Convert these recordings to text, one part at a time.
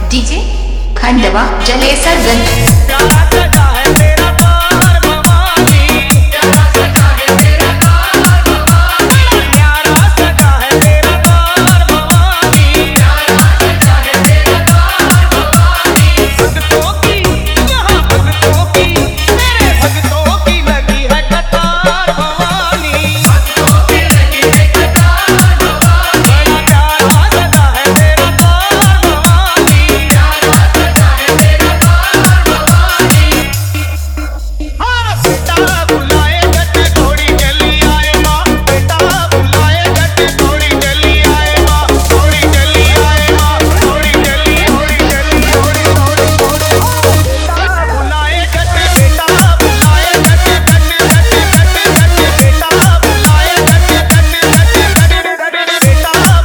DJ Khandwa Jalesarganj. प्यारा सजा है तेरा द्वार भवानी, प्यारा सजा है तेरा द्वार भवानी, प्यारा सजा है तेरा द्वार भवानी, प्यारा सजा है तेरा द्वार भवानी। भक्तों की यहाँ भक्तों की तेरे भक्तों की लगी है कतार भवानी, भक्तों की लगी है कतार भवानी। बड़ा प्यारा सजा है तेरा द्वार भवानी, प्यारा सजा है तेरा द्वार भवानी। हाँ बेटा बुलाए गट घोड़ी चली आए माँ, बेटा बुलाए गट घोड़ी चली आए माँ, घोड़ी चली आए माँ, घोड़ी चली घोड़ी चली घोड़ी घोड़ी घोड़ी। बेटा बुलाए गट, बेटा बुलाए गट गट गट गट गट, बेटा बुलाए गट गट गट गट गट, बेटा बुलाए गट गट गट गट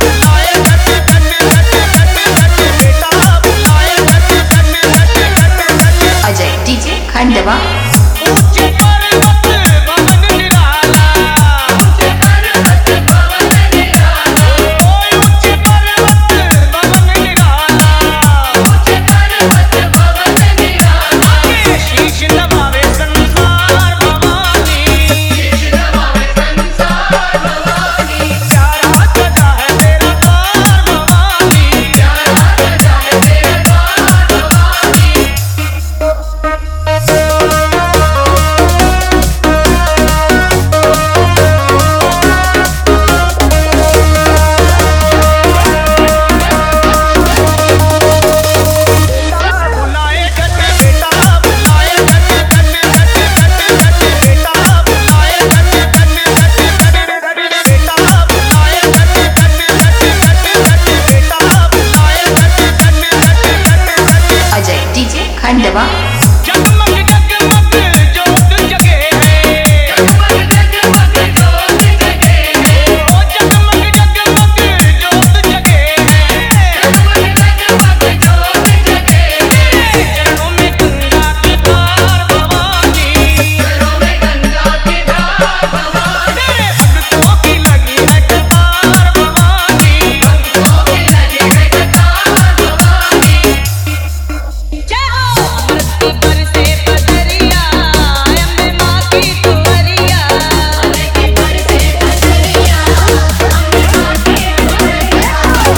गट, बेटा बुलाए गट गट गट गट। अजय डीजे खंडवा। ऊंचे पर्वत भवन निराला, ऊंचे पर्वत भवन निराला, ओए ऊंचे पर्वत भवन निराला, ऊंचे पर्वत भवन निराला। आगे शीश नवावे संसार भवानी, शीश नवावे संसार भवानी। प्यारा सजा है तेरा द्वार भवानी, प्यारा सजा है तेरा द्वार भवानी। बुलाए गट, बेटा बुलाए गट गट गट गट गट, बेटा बुलाए गट गट गट गट गट, बेटा बुलाए गट गट गट गट गट, बेटा बुलाए गट गट गट गट गट। अजय डीजे खंडवा। जगमग जगमग ज्योत जगे है, जगमग जगमग ज्योत जगे है, ओ जगमग जगमग ज्योत जगे है, जगमग जगमग ज्योत जगे है। चरणों में गंगा की धार भवानी, चरणों में गंगा की धार भवानी। भक्तों की लगी है कतार भवानी, भक्तों की लगी है कतार भवानी। जय हो अमृत बरसे बदरिया, अम्बे माँ की दुआरिया, अमृत बरसे बदरिया, अम्बे माँ की दुआरिया,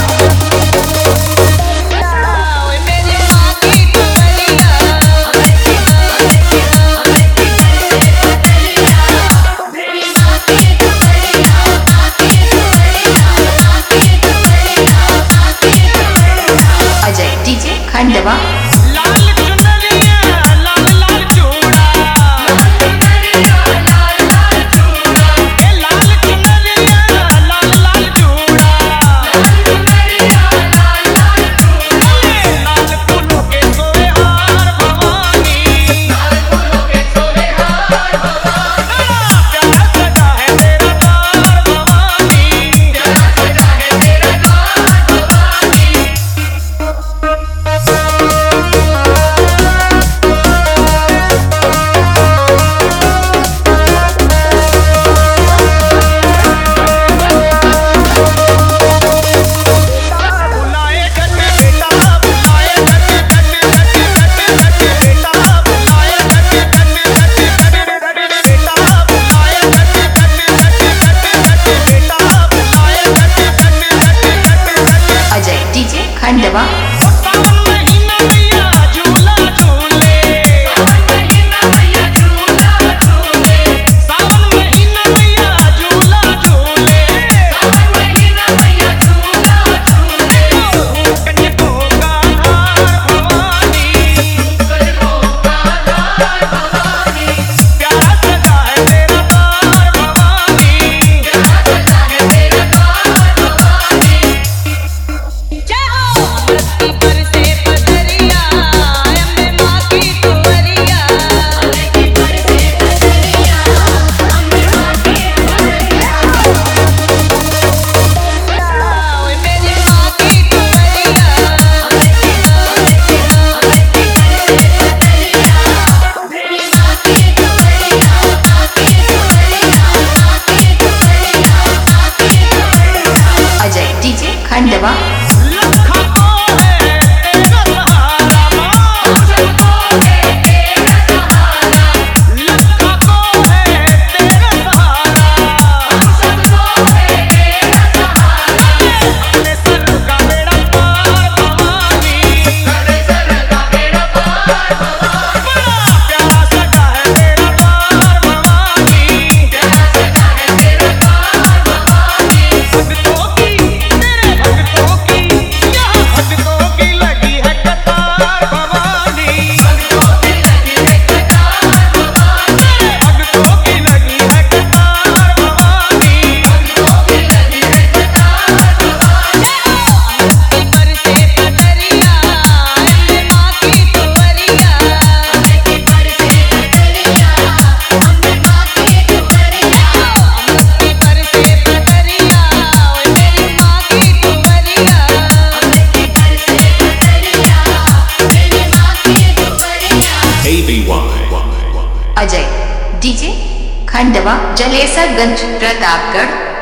ओए मेरी माँ की दुआरिया, अमृत बरसे बदरिया, मेरी माँ की दुआरिया, माँ की दुआरिया, माँ की दुआरिया, माँ की दुआरिया। अजय डीजे खंडवा। लाल चुनरिया लाल लाल चूड़ा, लाल चुनरिया लाल लाल चूड़ा, ए लाल चुनरिया लाल लाल चूड़ा, लाल चुनरिया लाल लाल चूड़ा। लाल फूलों के सोहे हार भवानी, लाल फूलों के सोहे हार भवानी। प्यारा सजा है तेरा द्वार भवानी, प्यारा सजा है तेरा द्वार भवानी। अजय डीजे खंडवा जलेसरगंज प्रतापगढ़।